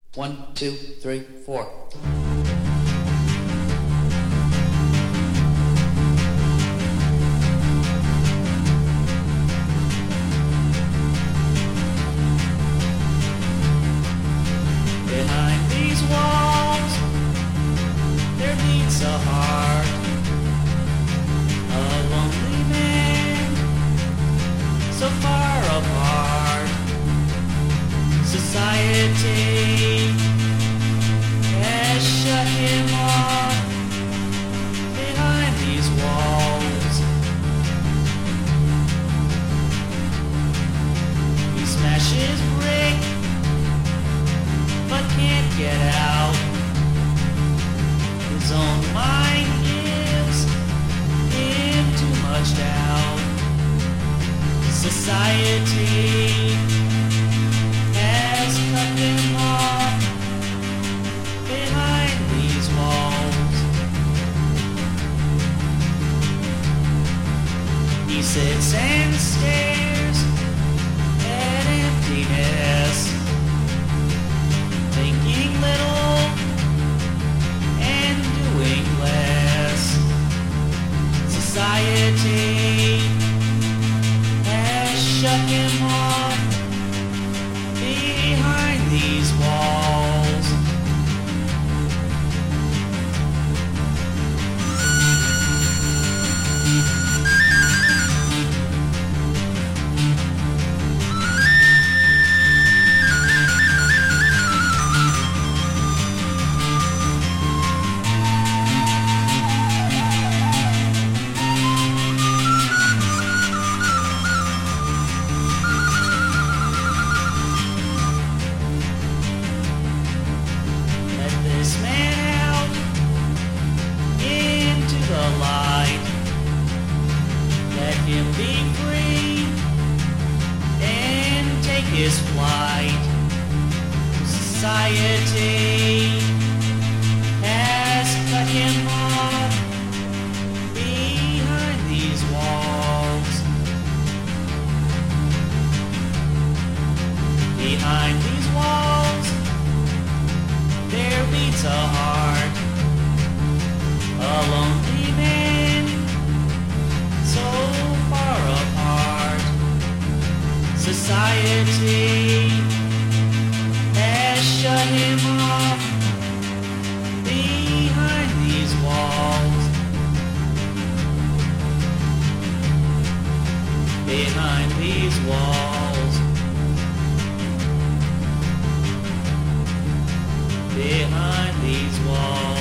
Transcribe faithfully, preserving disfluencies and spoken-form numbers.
One, two, three, four. Behind these walls, there beats a heart, a lonely man, so far apart. Society has shut him off behind these walls. He smashes brick, but can't get out. His own mind gives him too much doubt. Society has cut him off behind these walls. He sits and stares at emptiness, thinking little and doing less. Society has shut him off behind these walls. This man out into the light. Let him be free and take his flight. Society has cut him off behind these walls. Behind these walls, there beats a heart, a lonely man, so far apart. Society has shut him off behind these walls. Behind these walls. Behind these walls.